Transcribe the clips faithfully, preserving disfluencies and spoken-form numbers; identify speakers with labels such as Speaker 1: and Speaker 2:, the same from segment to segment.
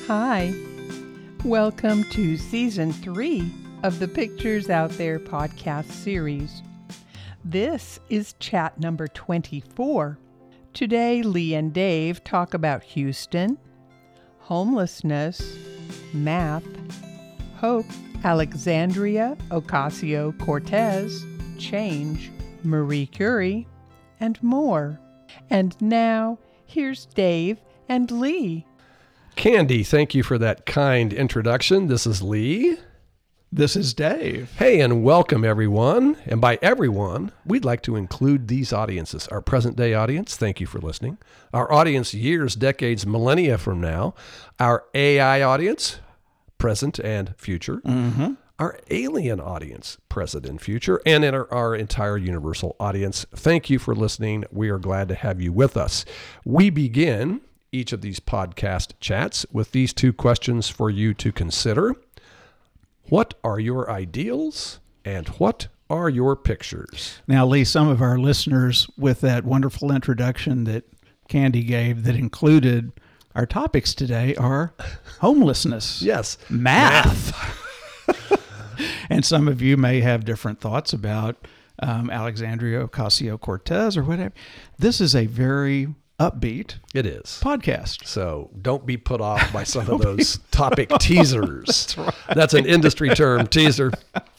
Speaker 1: Hi, welcome to Season three of the Pictures Out There podcast series. This is chat number twenty-four. Today, Lee and Dave talk about Houston, homelessness, math, hope, Alexandria Ocasio-Cortez, change, Marie Curie, and more. And now, here's Dave and Lee.
Speaker 2: Candy, thank you for that kind introduction. This is Lee.
Speaker 3: This is Dave.
Speaker 2: Hey, and welcome everyone. And by everyone, we'd like to include these audiences. Our present day audience, thank you for listening. Our audience years, decades, millennia from now. Our A I audience, present and future.
Speaker 3: Mm-hmm.
Speaker 2: Our alien audience, present and future. And in our, our entire universal audience, thank you for listening. We are glad to have you with us. We begin each of these podcast chats with these two questions for you to consider. What are your ideals and what are your pictures?
Speaker 3: Now, Lee, some of our listeners with that wonderful introduction that Candy gave that included our topics today are homelessness.
Speaker 2: Yes.
Speaker 3: Math. Math. And some of you may have different thoughts about um, Alexandria Ocasio-Cortez or whatever. This is a very upbeat
Speaker 2: It is.
Speaker 3: podcast.
Speaker 2: So don't be put off by some of those topic teasers. That's right. That's an industry term, teaser.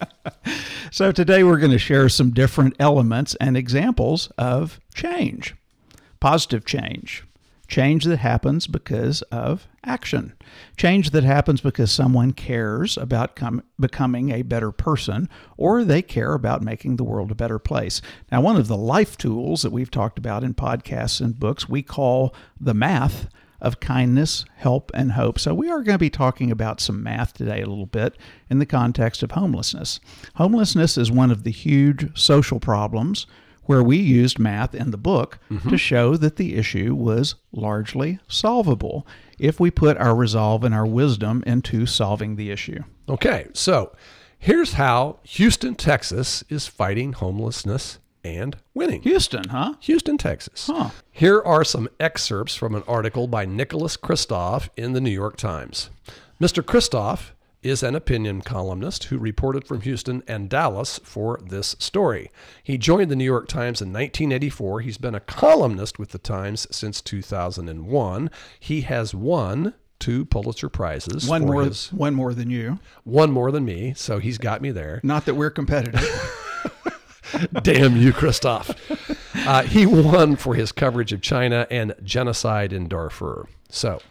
Speaker 3: So today we're going to share some different elements and examples of change. Positive change. Change that happens because of action. Change that happens because someone cares about com- becoming a better person, or they care about making the world a better place. Now, one of the life tools that we've talked about in podcasts and books, we call the math of kindness, help, and hope. So we are going to be talking about some math today a little bit in the context of homelessness. Homelessness is one of the huge social problems where we used math in the book mm-hmm. to show that the issue was largely solvable if we put our resolve and our wisdom into solving the issue.
Speaker 2: Okay, so here's how Houston, Texas is fighting homelessness and winning.
Speaker 3: Houston, huh?
Speaker 2: Houston, Texas.
Speaker 3: Huh.
Speaker 2: Here are some excerpts from an article by Nicholas Kristof in the New York Times. Mister Kristof is an opinion columnist who reported from Houston and Dallas for this story. He joined the New York Times in nineteen eighty-four. He's been a columnist with the Times since two thousand one. He has won two Pulitzer Prizes.
Speaker 3: One more,
Speaker 2: his,
Speaker 3: one more than you.
Speaker 2: One more than me, so he's got me there.
Speaker 3: Not that we're competitive.
Speaker 2: Damn you, Kristof. Uh, he won for his coverage of China and genocide in Darfur. So,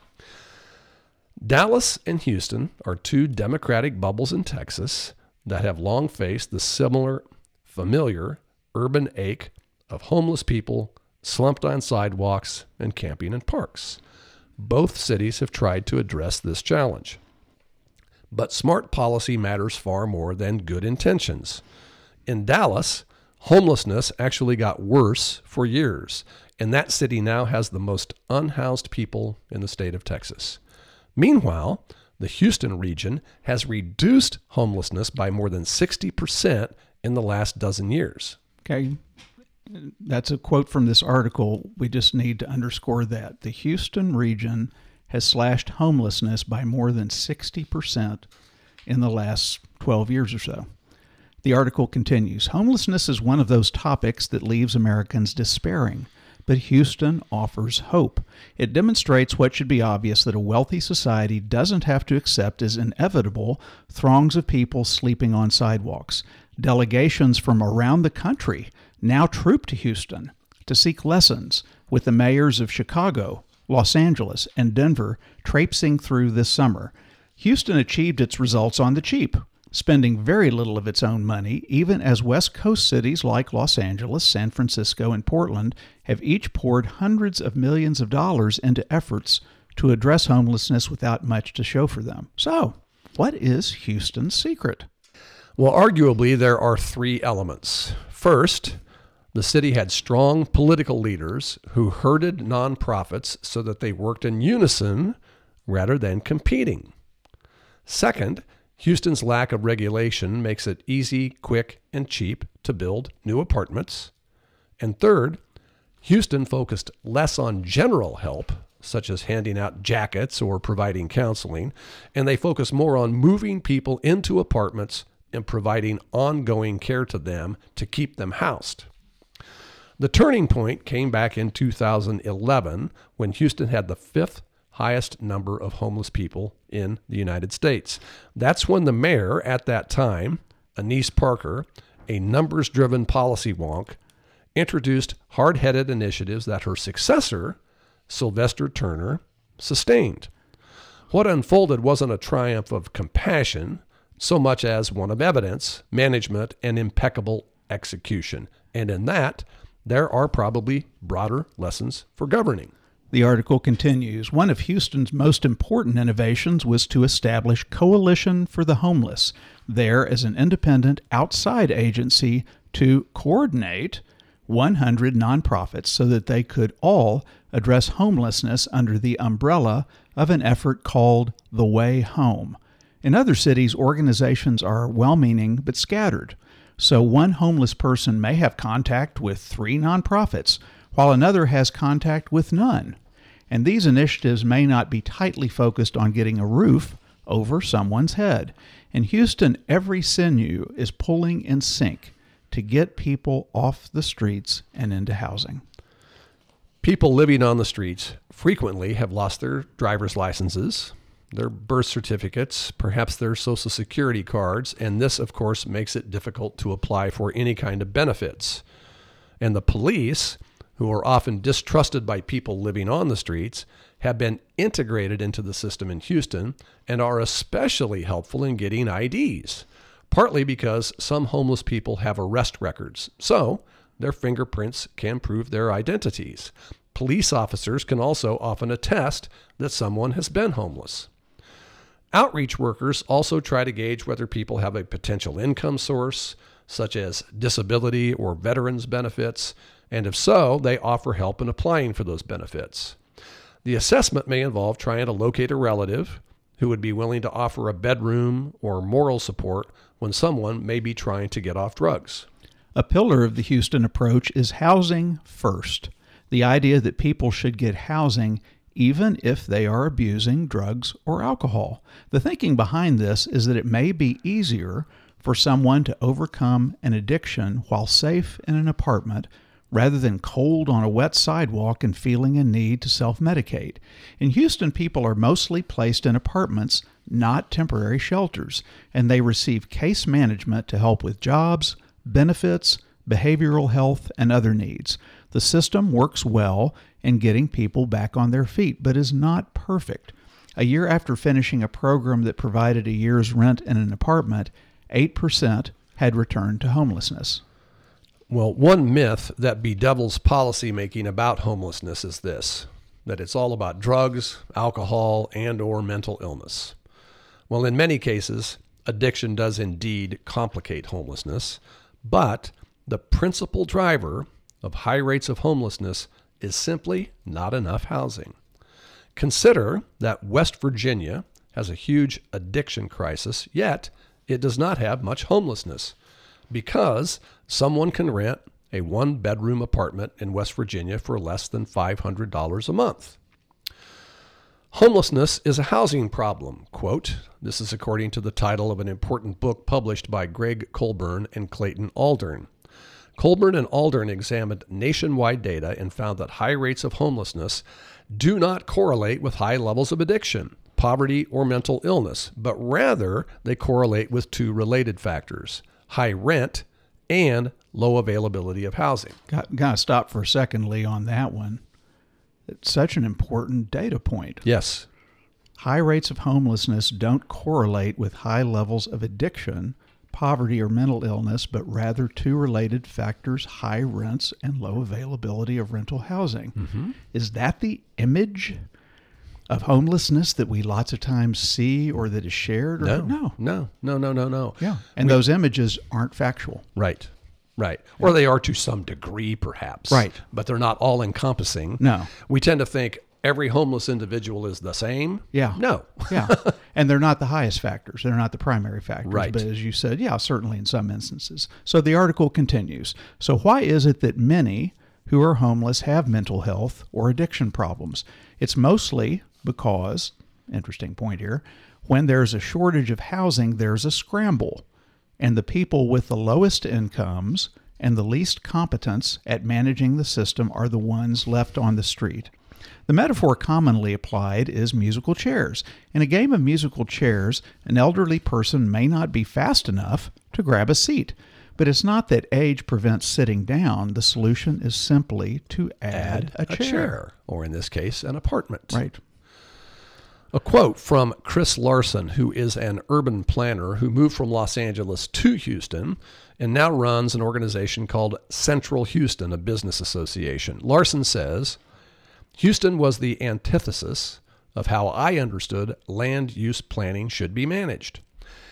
Speaker 2: Dallas and Houston are two democratic bubbles in Texas that have long faced the similar, familiar urban ache of homeless people slumped on sidewalks and camping in parks. Both cities have tried to address this challenge. But smart policy matters far more than good intentions. In Dallas, homelessness actually got worse for years, and that city now has the most unhoused people in the state of Texas. Meanwhile, the Houston region has reduced homelessness by more than sixty percent in the last dozen years.
Speaker 3: Okay. That's a quote from this article. We just need to underscore that. The Houston region has slashed homelessness by more than sixty percent in the last twelve years or so. The article continues, homelessness is one of those topics that leaves Americans despairing. But Houston offers hope. It demonstrates what should be obvious, that a wealthy society doesn't have to accept as inevitable throngs of people sleeping on sidewalks. Delegations from around the country now troop to Houston to seek lessons, with the mayors of Chicago, Los Angeles, and Denver traipsing through this summer. Houston achieved its results on the cheap, spending very little of its own money, even as West Coast cities like Los Angeles, San Francisco, and Portland have each poured hundreds of millions of dollars into efforts to address homelessness without much to show for them. So, what is Houston's secret?
Speaker 2: Well, arguably, there are three elements. First, the city had strong political leaders who herded nonprofits so that they worked in unison rather than competing. Second, Houston's lack of regulation makes it easy, quick, and cheap to build new apartments. And third, Houston focused less on general help such as handing out jackets or providing counseling, and they focus more on moving people into apartments and providing ongoing care to them to keep them housed. The turning point came back in two thousand eleven when Houston had the fifth highest number of homeless people in the United States. That's when the mayor at that time, Annise Parker, a numbers-driven policy wonk, introduced hard-headed initiatives that her successor, Sylvester Turner, sustained. What unfolded wasn't a triumph of compassion so much as one of evidence, management, and impeccable execution. And in that, there are probably broader lessons for governing.
Speaker 3: The article continues, one of Houston's most important innovations was to establish Coalition for the Homeless, there as an independent outside agency to coordinate one hundred nonprofits so that they could all address homelessness under the umbrella of an effort called The Way Home. In other cities, organizations are well-meaning but scattered. So one homeless person may have contact with three nonprofits, while another has contact with none. And these initiatives may not be tightly focused on getting a roof over someone's head. In Houston, every sinew is pulling in sync to get people off the streets and into housing.
Speaker 2: People living on the streets frequently have lost their driver's licenses, their birth certificates, perhaps their Social Security cards, and this, of course, makes it difficult to apply for any kind of benefits. And the police, who are often distrusted by people living on the streets, have been integrated into the system in Houston and are especially helpful in getting I Ds, partly because some homeless people have arrest records, so their fingerprints can prove their identities. Police officers can also often attest that someone has been homeless. Outreach workers also try to gauge whether people have a potential income source, such as disability or veterans benefits, and if so, they offer help in applying for those benefits. The assessment may involve trying to locate a relative who would be willing to offer a bedroom or moral support when someone may be trying to get off drugs.
Speaker 3: A pillar of the Houston approach is housing first. The idea that people should get housing even if they are abusing drugs or alcohol. The thinking behind this is that it may be easier for someone to overcome an addiction while safe in an apartment rather than cold on a wet sidewalk and feeling a need to self-medicate. In Houston, people are mostly placed in apartments, not temporary shelters, and they receive case management to help with jobs, benefits, behavioral health, and other needs. The system works well in getting people back on their feet, but is not perfect. A year after finishing a program that provided a year's rent in an apartment, eight percent had returned to homelessness.
Speaker 2: Well, one myth that bedevils policymaking about homelessness is this, that it's all about drugs, alcohol, and or mental illness. Well, in many cases, addiction does indeed complicate homelessness, but the principal driver of high rates of homelessness is simply not enough housing. Consider that West Virginia has a huge addiction crisis, yet it does not have much homelessness because someone can rent a one-bedroom apartment in West Virginia for less than five hundred dollars a month. Homelessness is a housing problem, quote. This is according to the title of an important book published by Greg Colburn and Clayton Aldern. Colburn and Aldern examined nationwide data and found that high rates of homelessness do not correlate with high levels of addiction, poverty, or mental illness, but rather they correlate with two related factors: high rent and low availability of housing.
Speaker 3: Got, got to stop for a second, Lee, on that one. It's such an important data point.
Speaker 2: Yes.
Speaker 3: High rates of homelessness don't correlate with high levels of addiction, poverty, or mental illness, but rather two related factors: high rents and low availability of rental housing. Mm-hmm. Is that the image of homelessness that we lots of times see or that is shared? Or
Speaker 2: no,
Speaker 3: no,
Speaker 2: no, no, no, no, no.
Speaker 3: Yeah, and we, those images aren't factual.
Speaker 2: Right, right. Yeah. Or they are to some degree, perhaps.
Speaker 3: Right.
Speaker 2: But they're not all encompassing.
Speaker 3: No.
Speaker 2: We tend to think every homeless individual is the same.
Speaker 3: Yeah.
Speaker 2: No.
Speaker 3: Yeah. And they're not the highest factors. They're not the primary factors.
Speaker 2: Right.
Speaker 3: But as you said, yeah, certainly in some instances. So the article continues. So why is it that many who are homeless have mental health or addiction problems? It's mostly because, interesting point here, when there's a shortage of housing, there's a scramble. And the people with the lowest incomes and the least competence at managing the system are the ones left on the street. The metaphor commonly applied is musical chairs. In a game of musical chairs, an elderly person may not be fast enough to grab a seat. But it's not that age prevents sitting down. The solution is simply to add,
Speaker 2: Add
Speaker 3: a, chair.
Speaker 2: a chair, or in this case, an apartment.
Speaker 3: Right.
Speaker 2: A quote from Chris Larson, who is an urban planner who moved from Los Angeles to Houston and now runs an organization called Central Houston, a business association. Larson says, Houston was the antithesis of how I understood land use planning should be managed.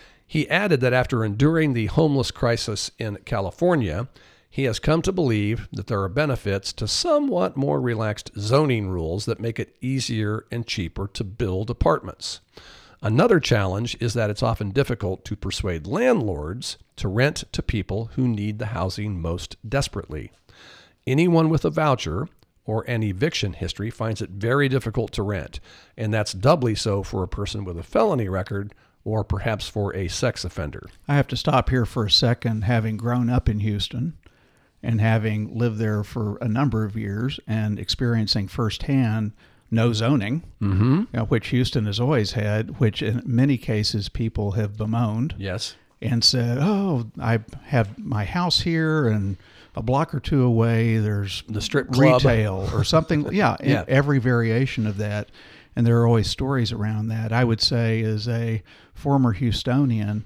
Speaker 2: He added that after enduring the homeless crisis in California, he has come to believe that there are benefits to somewhat more relaxed zoning rules that make it easier and cheaper to build apartments. Another challenge is that it's often difficult to persuade landlords to rent to people who need the housing most desperately. Anyone with a voucher or an eviction history finds it very difficult to rent, and that's doubly so for a person with a felony record or perhaps for a sex offender.
Speaker 3: I have to stop here for a second, having grown up in Houston and having lived there for a number of years and experiencing firsthand no zoning,
Speaker 2: Mm-hmm.
Speaker 3: you know, which Houston has always had, which in many cases people have bemoaned
Speaker 2: Yes.
Speaker 3: and said, oh, I have my house here and a block or two away there's
Speaker 2: The strip club.
Speaker 3: retail or something. Yeah,
Speaker 2: Yeah.
Speaker 3: every variation of that. And there are always stories around that. I would say, as a former Houstonian,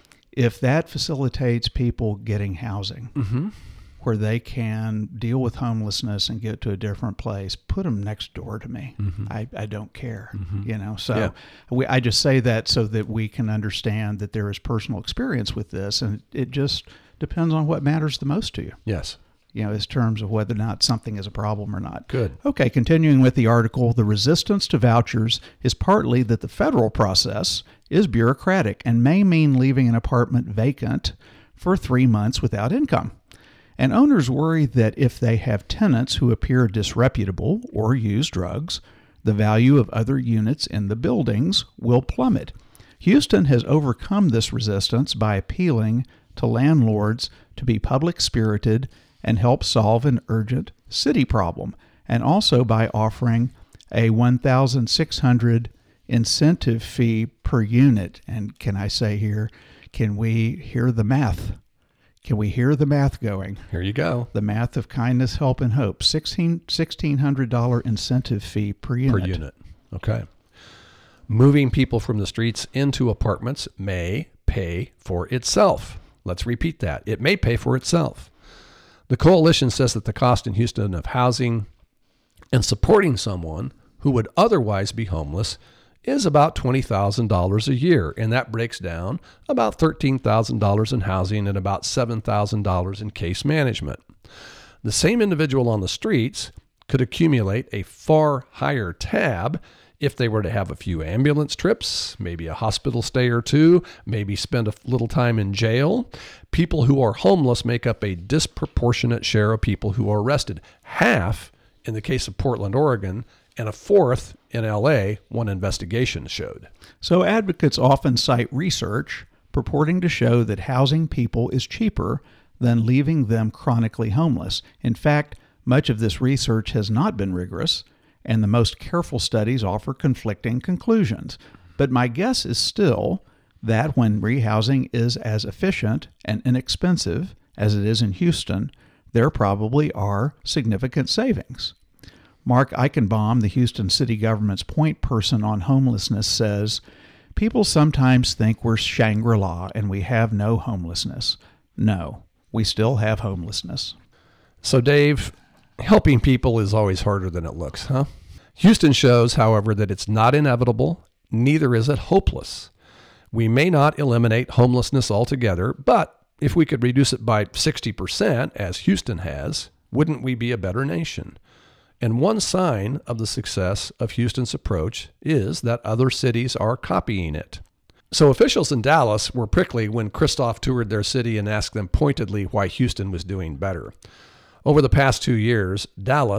Speaker 3: if that facilitates people getting housing
Speaker 2: Mm-hmm.
Speaker 3: where they can deal with homelessness and get to a different place, put them next door to me.
Speaker 2: Mm-hmm.
Speaker 3: I, I don't care,
Speaker 2: Mhm.
Speaker 3: you know. So
Speaker 2: Yeah.
Speaker 3: we, I just say that so that we can understand that there is personal experience with this, and it just depends on what matters the most to you,
Speaker 2: Yes.
Speaker 3: you know, as terms of whether or not something is a problem or not.
Speaker 2: Good.
Speaker 3: Okay, continuing with the article, the resistance to vouchers is partly that the federal process is bureaucratic and may mean leaving an apartment vacant for three months without income. And owners worry that if they have tenants who appear disreputable or use drugs, the value of other units in the buildings will plummet. Houston has overcome this resistance by appealing to landlords to be public-spirited and help solve an urgent city problem, and also by offering a one thousand six hundred dollars incentive fee per unit. And can I say here, can we hear the math? Can we hear the math going?
Speaker 2: Here you go.
Speaker 3: The math of kindness, help, and hope. sixteen hundred dollars incentive fee per unit.
Speaker 2: Per unit. Okay. Moving people from the streets into apartments may pay for itself. Let's repeat that. It may pay for itself. The coalition says that the cost in Houston of housing and supporting someone who would otherwise be homeless is about twenty thousand dollars a year, and that breaks down about thirteen thousand dollars in housing and about seven thousand dollars in case management. The same individual on the streets could accumulate a far higher tab if they were to have a few ambulance trips, maybe a hospital stay or two, maybe spend a little time in jail. People who are homeless make up a disproportionate share of people who are arrested. Half in the case of Portland, Oregon, and a fourth in L A, one investigation showed.
Speaker 3: So advocates often cite research purporting to show that housing people is cheaper than leaving them chronically homeless. In fact, much of this research has not been rigorous, and the most careful studies offer conflicting conclusions. But my guess is still that when rehousing is as efficient and inexpensive as it is in Houston, there probably are significant savings. Mark Eichenbaum, the Houston city government's point person on homelessness, says, people sometimes think we're Shangri-La and we have no homelessness. No, we still have homelessness.
Speaker 2: So, Dave, helping people is always harder than it looks, huh? Houston shows, however, that it's not inevitable, neither is it hopeless. We may not eliminate homelessness altogether, but if we could reduce it by sixty percent, as Houston has, wouldn't we be a better nation? And one sign of the success of Houston's approach is that other cities are copying it. So officials in Dallas were prickly when Christoph toured their city and asked them pointedly why Houston was doing better. Over the past two years, Dallas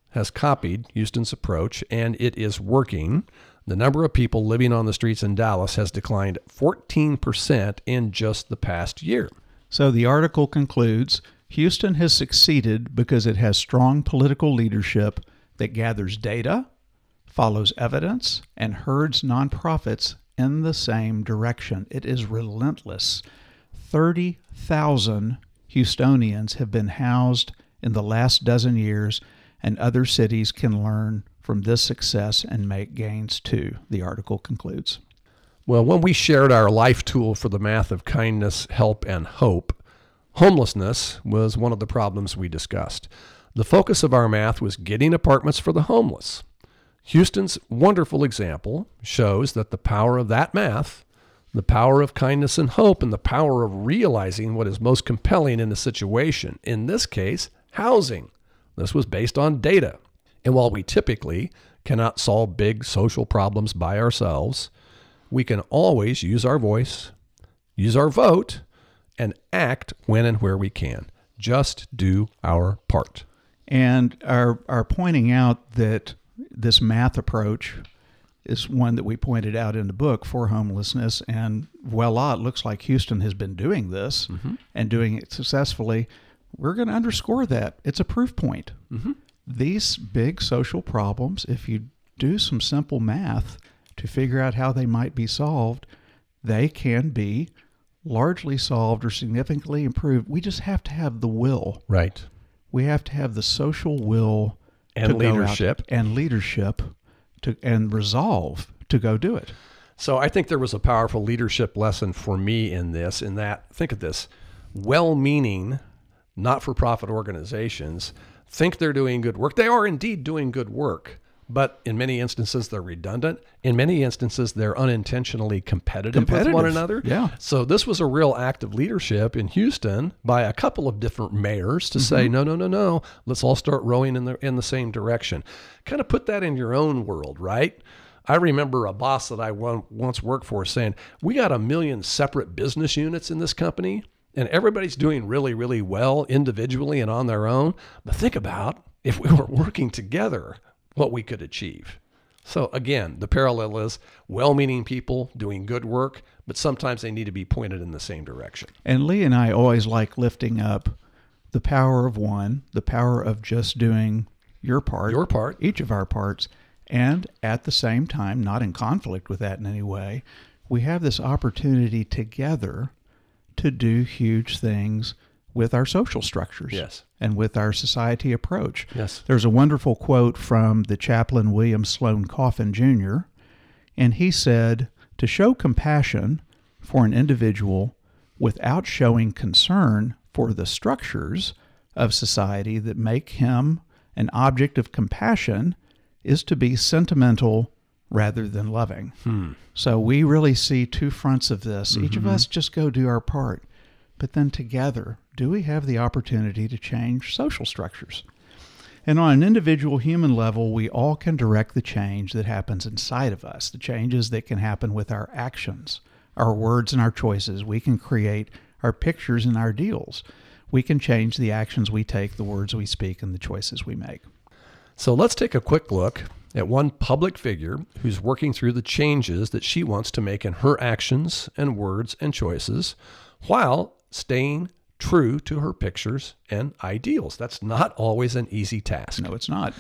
Speaker 2: has copied Houston's approach, and it is working. The number of people living on the streets in Dallas has declined fourteen percent in just the past year.
Speaker 3: So the article concludes, Houston has succeeded because it has strong political leadership that gathers data, follows evidence, and herds nonprofits in the same direction. It is relentless. thirty thousand Houstonians have been housed in the last dozen years, and other cities can learn from this success and make gains too, the article concludes.
Speaker 2: Well, when we shared our life tool for the math of kindness, help, and hope, homelessness was one of the problems we discussed. The focus of our math was getting apartments for the homeless. Houston's wonderful example shows that the power of that math, the power of kindness and hope, and the power of realizing what is most compelling in a situation, in this case, housing. This was based on data. And while we typically cannot solve big social problems by ourselves, we can always use our voice, use our vote, and act when and where we can. Just do our part.
Speaker 3: And our, our pointing out that this math approach is one that we pointed out in the book for homelessness, and voila, it looks like Houston has been doing this mm-hmm. and doing it successfully. We're going to underscore that. It's a proof point. Mm-hmm. These big social problems, if you do some simple math to figure out how they might be solved, they can be largely solved or significantly improved. We just have to have the will.
Speaker 2: Right.
Speaker 3: We have to have the social will
Speaker 2: and leadership
Speaker 3: and leadership to and resolve to go do it.
Speaker 2: So I think there was a powerful leadership lesson for me in this, in that, think of this, well-meaning, not-for-profit organizations think they're doing good work. They are indeed doing good work, but in many instances they're redundant. In many instances they're unintentionally competitive, competitive. with one another.
Speaker 3: Yeah.
Speaker 2: So this was a real act of leadership in Houston by a couple of different mayors to mm-hmm. say, no, no, no, no, let's all start rowing in the in the same direction. Kind of put that in your own world, right? I remember a boss that I once worked for saying, we got a million separate business units in this company, and everybody's doing really, really well individually and on their own. But think about if we were working together, what we could achieve. So again, the parallel is well-meaning people doing good work, but sometimes they need to be pointed in the same direction.
Speaker 3: And Lee and I always like lifting up the power of one, the power of just doing your part,
Speaker 2: your part,
Speaker 3: each of our parts, and at the same time, not in conflict with that in any way, we have this opportunity together to do huge things with our social structures
Speaker 2: yes.
Speaker 3: and with our society approach.
Speaker 2: Yes.
Speaker 3: There's a wonderful quote from the chaplain William Sloane Coffin Junior, and he said, to show compassion for an individual without showing concern for the structures of society that make him an object of compassion is to be sentimental rather than loving.
Speaker 2: Hmm.
Speaker 3: So we really see two fronts of this. Mm-hmm. Each of us just go do our part. But then together, do we have the opportunity to change social structures? And on an individual human level, we all can direct the change that happens inside of us, the changes that can happen with our actions, our words and our choices. We can create our pictures and our deals. We can change the actions we take, the words we speak, and the choices we make.
Speaker 2: So let's take a quick look at one public figure who's working through the changes that she wants to make in her actions and words and choices while staying true to her pictures and ideals. That's not always an easy task.
Speaker 3: No, it's not.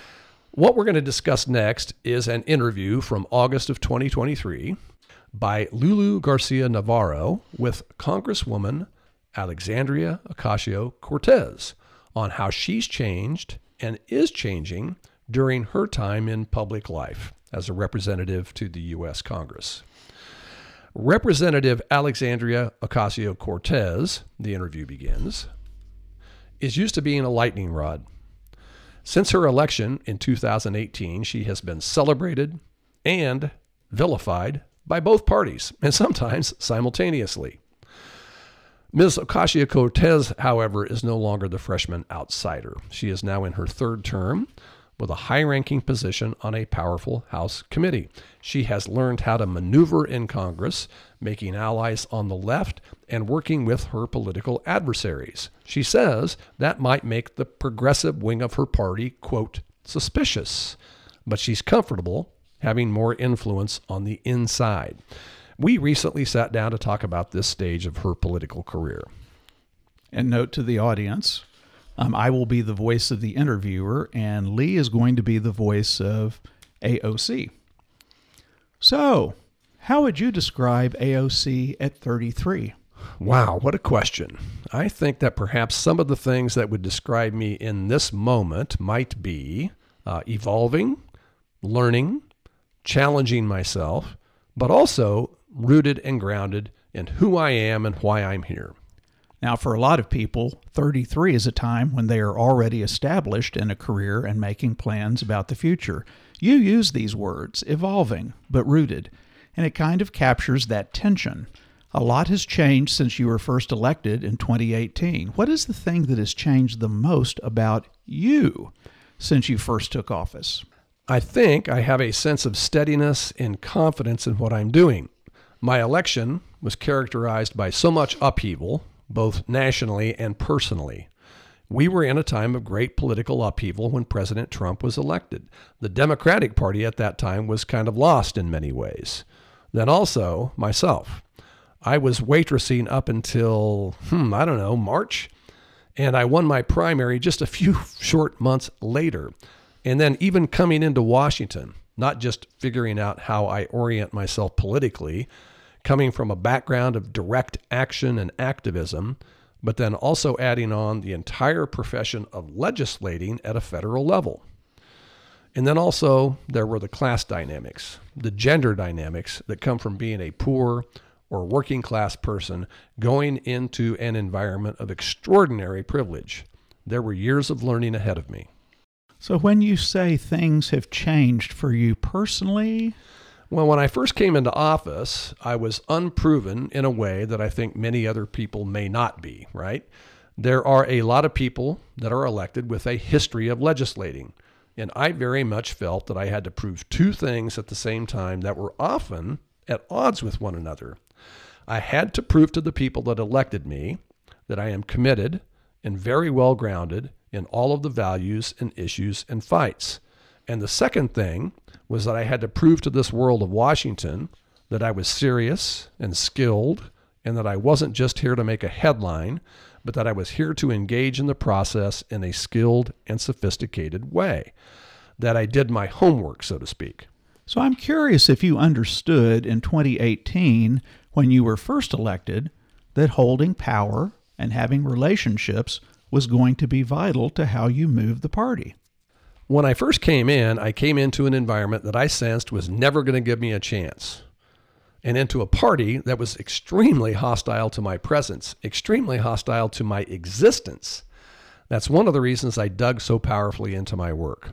Speaker 2: What we're going to discuss next is an interview from August of twenty twenty-three by Lulu Garcia Navarro with Congresswoman Alexandria Ocasio-Cortez on how she's changed and is changing during her time in public life as a representative to the U S Congress. Representative Alexandria Ocasio-Cortez, the interview begins, is used to being a lightning rod. Since her election in two thousand eighteen, she has been celebrated and vilified by both parties, and sometimes simultaneously. Miz Ocasio-Cortez, however, is no longer the freshman outsider. She is now in her third term with a high-ranking position on a powerful House committee. She has learned how to maneuver in Congress, making allies on the left and working with her political adversaries. She says that might make the progressive wing of her party, quote, suspicious, but she's comfortable having more influence on the inside. We recently sat down to talk about this stage of her political career.
Speaker 3: And note to the audience, um, I will be the voice of the interviewer, and Lee is going to be the voice of A O C. So, how would you describe A O C at thirty-three?
Speaker 2: Wow, what a question. I think that perhaps some of the things that would describe me in this moment might be uh, evolving, learning, challenging myself, but also rooted and grounded in who I am and why I'm here.
Speaker 3: Now, for a lot of people, thirty-three is a time when they are already established in a career and making plans about the future. You use these words, evolving, but rooted, and it kind of captures that tension. A lot has changed since you were first elected in twenty eighteen. What is the thing that has changed the most about you since you first took office?
Speaker 2: I think I have a sense of steadiness and confidence in what I'm doing. My election was characterized by so much upheaval, both nationally and personally. We were in a time of great political upheaval when President Trump was elected. The Democratic Party at that time was kind of lost in many ways. Then also myself. I was waitressing up until, hmm, I don't know, March, and I won my primary just a few short months later. And then even coming into Washington, not just figuring out how I orient myself politically, coming from a background of direct action and activism, but then also adding on the entire profession of legislating at a federal level. And then also there were the class dynamics, the gender dynamics that come from being a poor or working class person going into an environment of extraordinary privilege. There were years of learning ahead of me.
Speaker 3: So when you say things have changed for you personally?
Speaker 2: Well, when I first came into office, I was unproven in a way that I think many other people may not be, right? There are a lot of people that are elected with a history of legislating, and I very much felt that I had to prove two things at the same time that were often at odds with one another. I had to prove to the people that elected me that I am committed and very well grounded in all of the values and issues and fights. And the second thing was that I had to prove to this world of Washington that I was serious and skilled and that I wasn't just here to make a headline, but that I was here to engage in the process in a skilled and sophisticated way, that I did my homework, so to speak.
Speaker 3: So I'm curious if you understood in twenty eighteen, when you were first elected, that holding power and having relationships was going to be vital to how you moved the party.
Speaker 2: When I first came in, I came into an environment that I sensed was never going to give me a chance, and into a party that was extremely hostile to my presence, extremely hostile to my existence. That's one of the reasons I dug so powerfully into my work.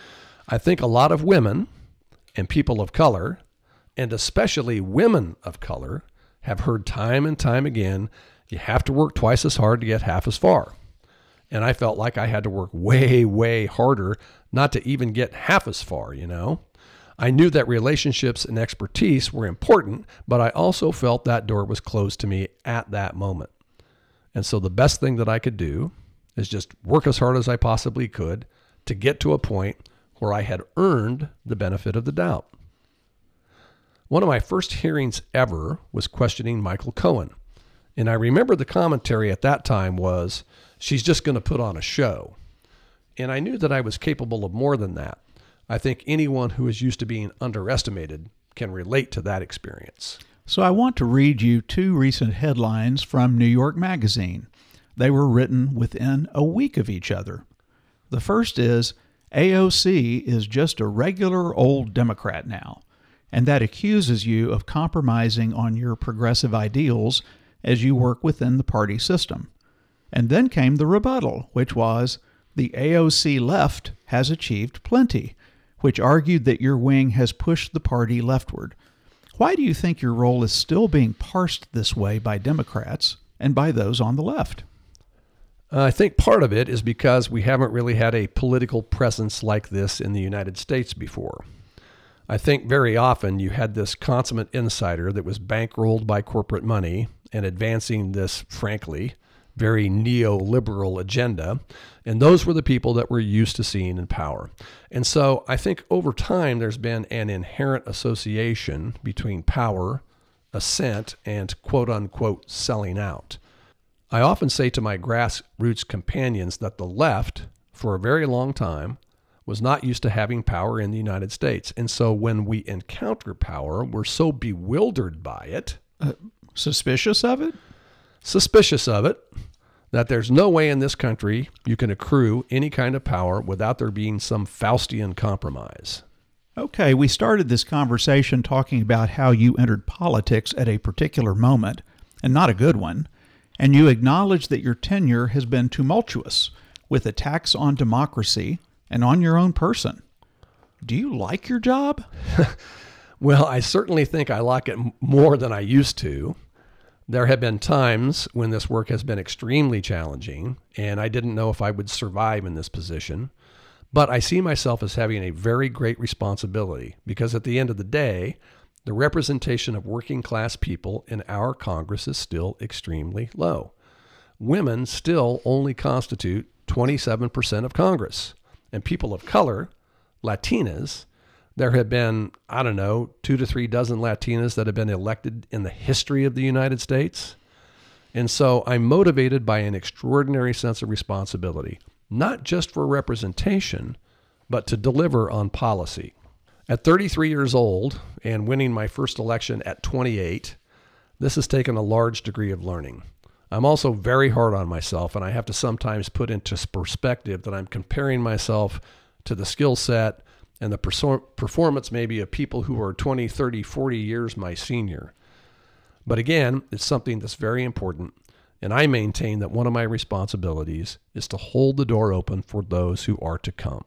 Speaker 2: I think a lot of women and people of color, and especially women of color, have heard time and time again, you have to work twice as hard to get half as far. And I felt like I had to work way, way harder not to even get half as far, you know. I knew that relationships and expertise were important, but I also felt that door was closed to me at that moment. And so the best thing that I could do is just work as hard as I possibly could to get to a point where I had earned the benefit of the doubt. One of my first hearings ever was questioning Michael Cohen. And I remember the commentary at that time was, she's just going to put on a show. And I knew that I was capable of more than that. I think anyone who is used to being underestimated can relate to that experience.
Speaker 3: So I want to read you two recent headlines from New York Magazine. They were written within a week of each other. The first is, A O C is just a regular old Democrat now, and that accuses you of compromising on your progressive ideals as you work within the party system. And then came the rebuttal, which was, the A O C left has achieved plenty, which argued that your wing has pushed the party leftward. Why do you think your role is still being parsed this way by Democrats and by those on the left?
Speaker 2: Uh, I think part of it is because we haven't really had a political presence like this in the United States before. I think very often you had this consummate insider that was bankrolled by corporate money and advancing this, frankly, very neoliberal agenda. And those were the people that we're used to seeing in power. And so I think over time, there's been an inherent association between power, assent, and quote unquote selling out. I often say to my grassroots companions that the left, for a very long time, was not used to having power in the United States. And so when we encounter power, we're so bewildered by it.
Speaker 3: Uh, suspicious of it?
Speaker 2: Suspicious of it, that there's no way in this country you can accrue any kind of power without there being some Faustian compromise.
Speaker 3: Okay, we started this conversation talking about how you entered politics at a particular moment, and not a good one, and you acknowledge that your tenure has been tumultuous, with attacks on democracy and on your own person. Do you like your job?
Speaker 2: Well, I certainly think I like it more than I used to. There have been times when this work has been extremely challenging, and I didn't know if I would survive in this position. But I see myself as having a very great responsibility because at the end of the day, the representation of working class people in our Congress is still extremely low. Women still only constitute twenty-seven percent of Congress. And people of color, Latinas, there have been, I don't know, two to three dozen Latinas that have been elected in the history of the United States. And so I'm motivated by an extraordinary sense of responsibility, not just for representation, but to deliver on policy. At thirty-three years old and winning my first election at twenty-eight, this has taken a large degree of learning. I'm also very hard on myself, and I have to sometimes put into perspective that I'm comparing myself to the skill set and the performance maybe of people who are twenty, thirty, forty years my senior. But again, it's something that's very important, and I maintain that one of my responsibilities is to hold the door open for those who are to come.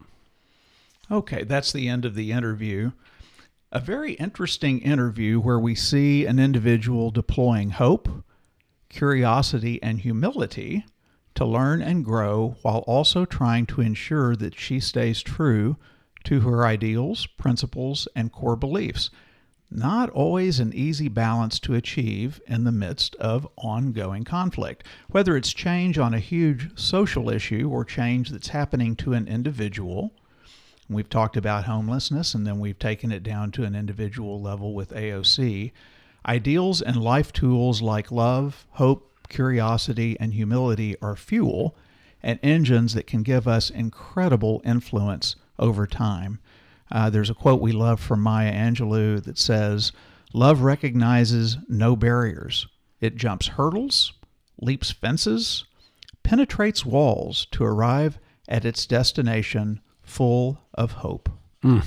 Speaker 3: Okay, that's the end of the interview. A very interesting interview where we see an individual deploying hope, curiosity, and humility to learn and grow while also trying to ensure that she stays true to her ideals, principles, and core beliefs. Not always an easy balance to achieve in the midst of ongoing conflict, whether it's change on a huge social issue or change that's happening to an individual. We've talked about homelessness, and then we've taken it down to an individual level with A O C. Ideals and life tools like love, hope, curiosity, and humility are fuel and engines that can give us incredible influence over time. Uh, there's a quote we love from Maya Angelou that says, "Love recognizes no barriers. It jumps hurdles, leaps fences, penetrates walls to arrive at its destination full of hope."
Speaker 2: Mm.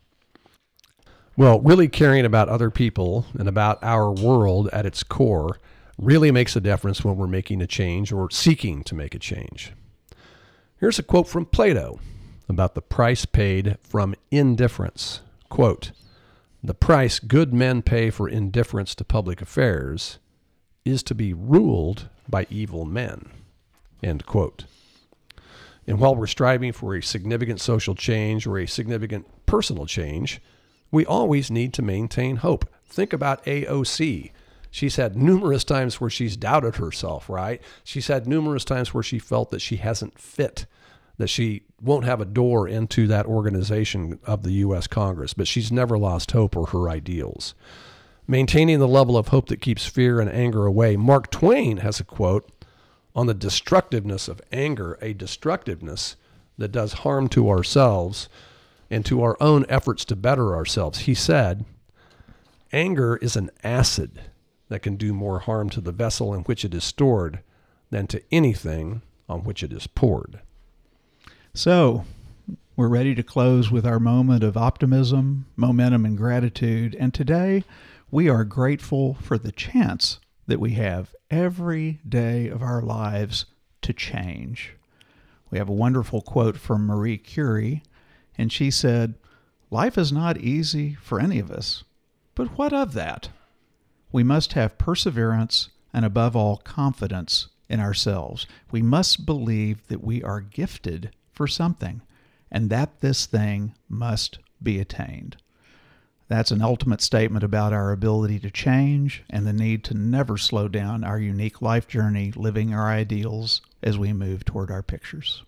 Speaker 2: Well, really caring about other people and about our world at its core really makes a difference when we're making a change or seeking to make a change. Here's a quote from Plato about the price paid from indifference. Quote, "The price good men pay for indifference to public affairs is to be ruled by evil men." End quote. And while we're striving for a significant social change or a significant personal change, we always need to maintain hope. Think about A O C. She's had numerous times where she's doubted herself, right? She's had numerous times where she felt that she hasn't fit, that she won't have a door into that organization of the U S Congress, but she's never lost hope or her ideals. Maintaining the level of hope that keeps fear and anger away. Mark Twain has a quote on the destructiveness of anger, a destructiveness that does harm to ourselves and to our own efforts to better ourselves. He said, "Anger is an acid that can do more harm to the vessel in which it is stored than to anything on which it is poured."
Speaker 3: So, we're ready to close with our moment of optimism, momentum, and gratitude. And today, we are grateful for the chance that we have every day of our lives to change. We have a wonderful quote from Marie Curie, and she said, "Life is not easy for any of us, but what of that? We must have perseverance and, above all, confidence in ourselves. We must believe that we are gifted for something and that this thing must be attained." That's an ultimate statement about our ability to change and the need to never slow down our unique life journey, living our ideals as we move toward our pictures.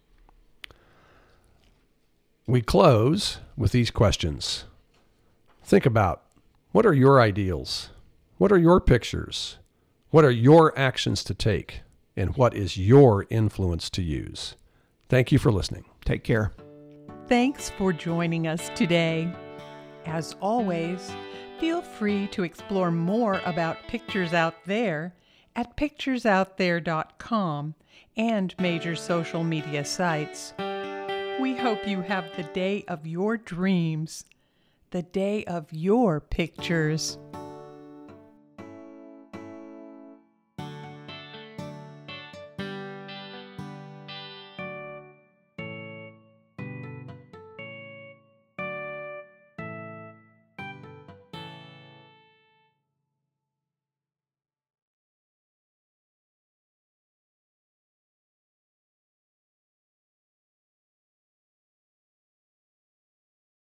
Speaker 2: We close with these questions. Think about, what are your ideals? What are your pictures? What are your actions to take? And what is your influence to use? Thank you for listening.
Speaker 3: Take care.
Speaker 1: Thanks for joining us today. As always, feel free to explore more about Pictures Out There at pictures out there dot com and major social media sites. We hope you have the day of your dreams, the day of your pictures.